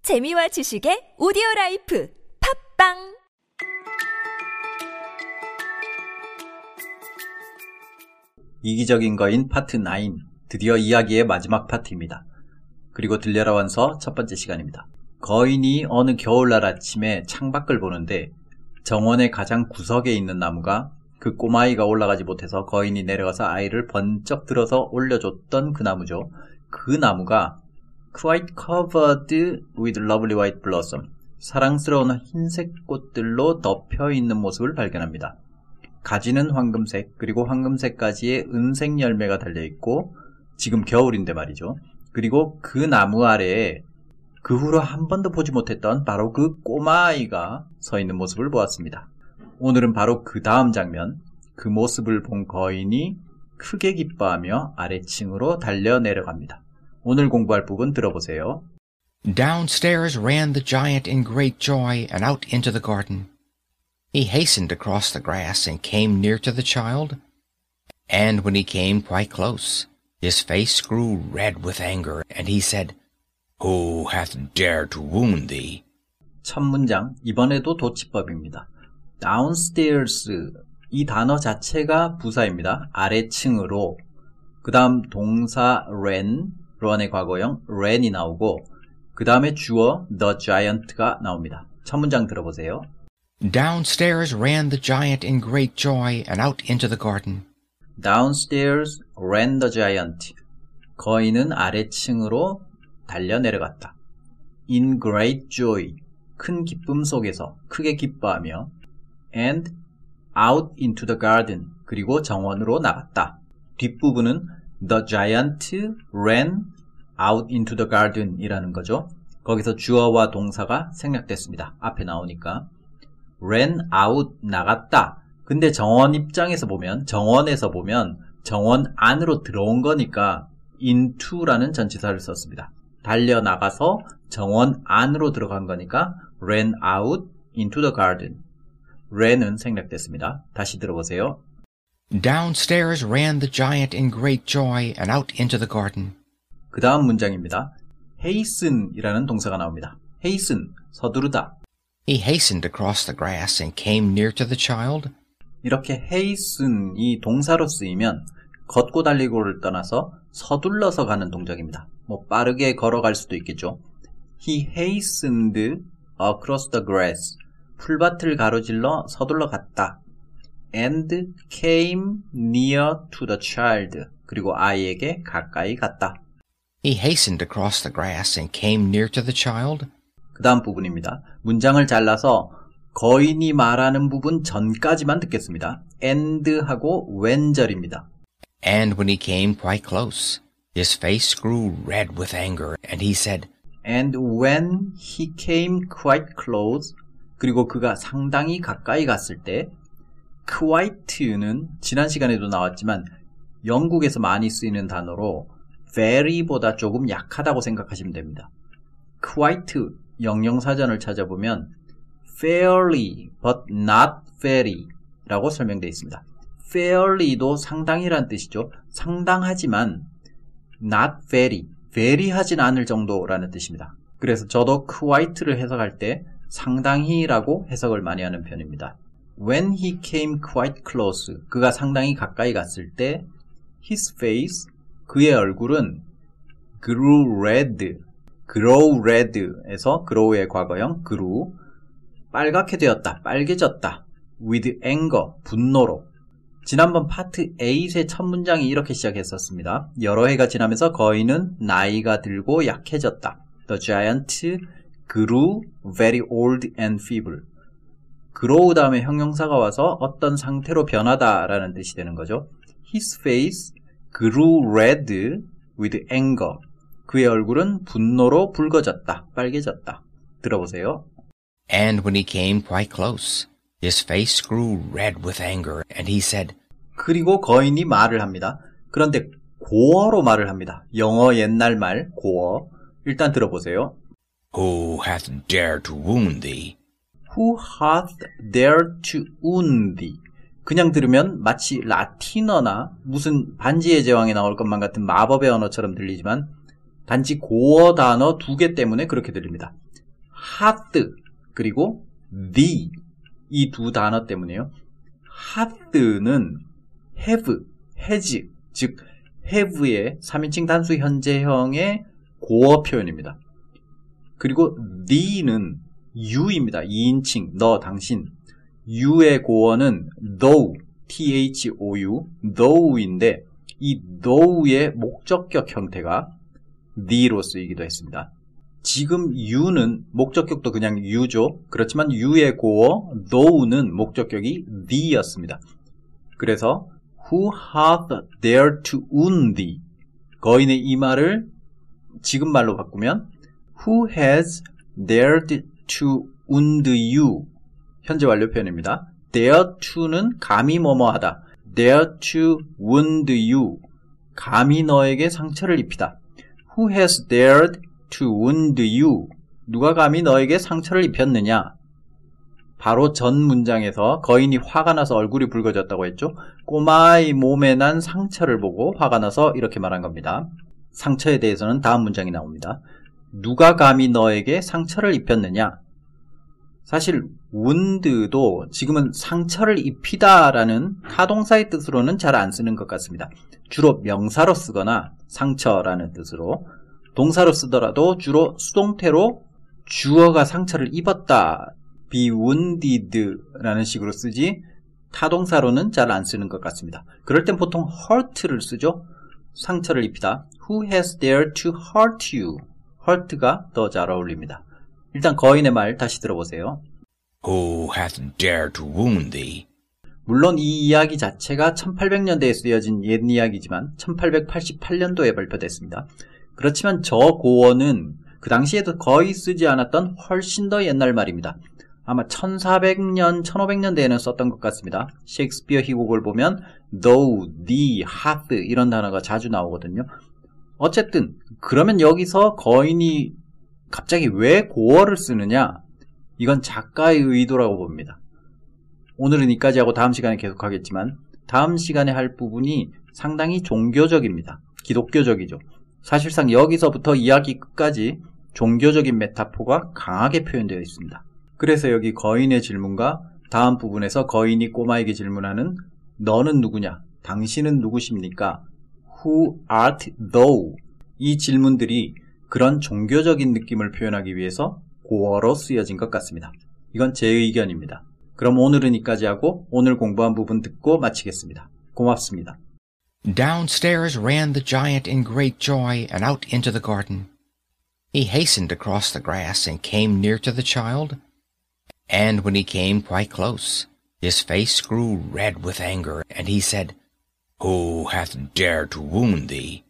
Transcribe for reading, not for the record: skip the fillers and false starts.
재미와 지식의 오디오라이프 팝빵 이기적인 거인 파트 9, 드디어 이야기의 마지막 파트입니다. 그리고 들려라 원서 첫 번째 시간입니다. 거인이 어느 겨울날 아침에 창밖을 보는데 정원의 가장 구석에 있는 나무가 그 꼬마아이가 올라가지 못해서 거인이 내려가서 아이를 번쩍 들어서 올려줬던 그 나무죠. 그 나무가 quite covered with lovely white blossom, 사랑스러운 흰색 꽃들로 덮여있는 모습을 발견합니다. 가지는 황금색, 그리고 황금색까지의 은색 열매가 달려있고, 지금 겨울인데 말이죠. 그리고 그 나무 아래에 그 후로 한 번도 보지 못했던 바로 그 꼬마아이가 서 있는 모습을 보았습니다. 오늘은 바로 그 다음 장면, 그 모습을 본 거인이 크게 기뻐하며 아래층으로 달려 내려갑니다. 오늘 공부할 부분 들어보세요. Downstairs ran the giant in great joy and out into the garden. He hastened across the grass and came near to the child. And when he came quite close, his face grew red with anger, and he said, Who hath dared to wound thee? 첫 문장, 이번에도 도치법입니다. downstairs, 이 단어 자체가 부사입니다. 아래층으로. 그 다음 동사 run의 과거형 ran이 나오고 그 다음에 주어 the giant가 나옵니다. 첫 문장 들어보세요. Downstairs ran the giant in great joy and out into the garden. Downstairs ran the giant. 거인은 아래층으로 달려 내려갔다. In great joy. 큰 기쁨 속에서 크게 기뻐하며 and out into the garden. 그리고 정원으로 나갔다. 뒷부분은 The giant ran out into the garden 이라는 거죠. 거기서 주어와 동사가 생략됐습니다. 앞에 나오니까. ran out, 나갔다. 근데 정원에서 보면 정원 안으로 들어온 거니까 into라는 전치사를 썼습니다. 달려나가서 정원 안으로 들어간 거니까 ran out into the garden. ran은 생략됐습니다. 다시 들어보세요. Downstairs ran the giant in great joy and out into the garden. 그 다음 문장입니다. hasten이라는 동사가 나옵니다. hasten, 서두르다. He hastened across the grass and came near to the child. 이렇게 hasten이 동사로 쓰이면 걷고 달리고를 떠나서 서둘러서 가는 동작입니다. 빠르게 걸어갈 수도 있겠죠. He hastened across the grass. 풀밭을 가로질러 서둘러 갔다. And came near to the child. 그리고 아이에게 가까이 갔다. He hastened across the grass and came near to the child. 그 다음 부분입니다. 문장을 잘라서 거인이 말하는 부분 전까지만 듣겠습니다. and하고 when절입니다. And when he came quite close, his face grew red with anger, and he said, And when he came quite close, 그리고 그가 상당히 가까이 갔을 때, quite는 지난 시간에도 나왔지만 영국에서 많이 쓰이는 단어로 very보다 조금 약하다고 생각하시면 됩니다. quite, 영영사전을 찾아보면 fairly but not very 라고 설명되어 있습니다. fairly도 상당히란 뜻이죠. 상당하지만 not very, very하진 않을 정도라는 뜻입니다. 그래서 저도 quite를 해석할 때 상당히라고 해석을 많이 하는 편입니다. When he came quite close, 그가 상당히 가까이 갔을 때 his face, 그의 얼굴은 grew red, grow red에서 grow의 과거형 grew, 빨갛게 되었다, 빨개졌다, with anger, 분노로. 지난번 파트 8의 첫 문장이 이렇게 시작했었습니다. 여러 해가 지나면서 거인은 나이가 들고 약해졌다. The giant grew very old and feeble. grow 다음에 형용사가 와서 어떤 상태로 변하다 라는 뜻이 되는 거죠. His face grew red with anger. 그의 얼굴은 분노로 붉어졌다, 빨개졌다. 들어보세요. And when he came quite close, his face grew red with anger, and he said, 그리고 거인이 말을 합니다. 그런데 고어로 말을 합니다. 영어 옛날 말, 고어. 일단 들어보세요. Who hath dared to wound thee? Who hath dared to wound thee? 그냥 들으면 마치 라틴어나 무슨 반지의 제왕에 나올 것만 같은 마법의 언어처럼 들리지만 단지 고어 단어 2개 때문에 그렇게 들립니다. hath 그리고 the 이 두 단어 때문에요. hath는 have, has 즉 have의 3인칭 단수 현재형의 고어 표현입니다. 그리고 the는 you입니다. 2인칭 너, 당신. you의 고어는 thou, thou, thou인데 이 thou의 목적격 형태가 the로 쓰이기도 했습니다. 지금 you는 목적격도 그냥 you죠. 그렇지만 you의 고어 thou는 목적격이 the였습니다. 그래서 who hath dared to wound thee 거인의 이 말을 지금 말로 바꾸면 who has dared to wound you 현재 완료 표현입니다. dare to는 감히 뭐뭐하다. dare to wound you 감히 너에게 상처를 입히다. who has dared to wound you 누가 감히 너에게 상처를 입혔느냐. 바로 전 문장에서 거인이 화가 나서 얼굴이 붉어졌다고 했죠. 꼬마의 몸에 난 상처를 보고 화가 나서 이렇게 말한 겁니다. 상처에 대해서는 다음 문장이 나옵니다. 누가 감히 너에게 상처를 입혔느냐. 사실 wound도 지금은 상처를 입히다 라는 타동사의 뜻으로는 잘 안 쓰는 것 같습니다. 주로 명사로 쓰거나 상처라는 뜻으로, 동사로 쓰더라도 주로 수동태로 주어가 상처를 입었다, be wounded 라는 식으로 쓰지 타동사로는 잘 안 쓰는 것 같습니다. 그럴 땐 보통 hurt를 쓰죠. 상처를 입히다. Who has dared to hurt you? hurt가 더 잘 어울립니다. 일단 거인의 말 다시 들어보세요. Who hath dared to wound thee? 물론 이 이야기 자체가 1800년대에 쓰여진 옛 이야기지만 1888년도에 발표됐습니다. 그렇지만 저 고어는 그 당시에도 거의 쓰지 않았던 훨씬 더 옛날 말입니다. 아마 1400년, 1500년대에는 썼던 것 같습니다. 셰익스피어 희곡을 보면 though, thee, hath 이런 단어가 자주 나오거든요. 어쨌든 그러면 여기서 거인이 갑자기 왜 고어를 쓰느냐? 이건 작가의 의도라고 봅니다. 오늘은 여기까지 하고 다음 시간에 계속하겠지만 다음 시간에 할 부분이 상당히 종교적입니다. 기독교적이죠. 사실상 여기서부터 이야기 끝까지 종교적인 메타포가 강하게 표현되어 있습니다. 그래서 여기 거인의 질문과 다음 부분에서 거인이 꼬마에게 질문하는 너는 누구냐? 당신은 누구십니까? Who art thou? 이 질문들이 그런 종교적인 느낌을 표현하기 위해서 고어로 쓰여진 것 같습니다. 이건 제 의견입니다. 그럼 오늘은 여기까지 하고 오늘 공부한 부분 듣고 마치겠습니다. 고맙습니다. Downstairs ran the giant in great joy and out into the garden. He hastened across the grass and came near to the child. And when he came quite close, his face grew red with anger, and he said, Who hath dared to wound thee?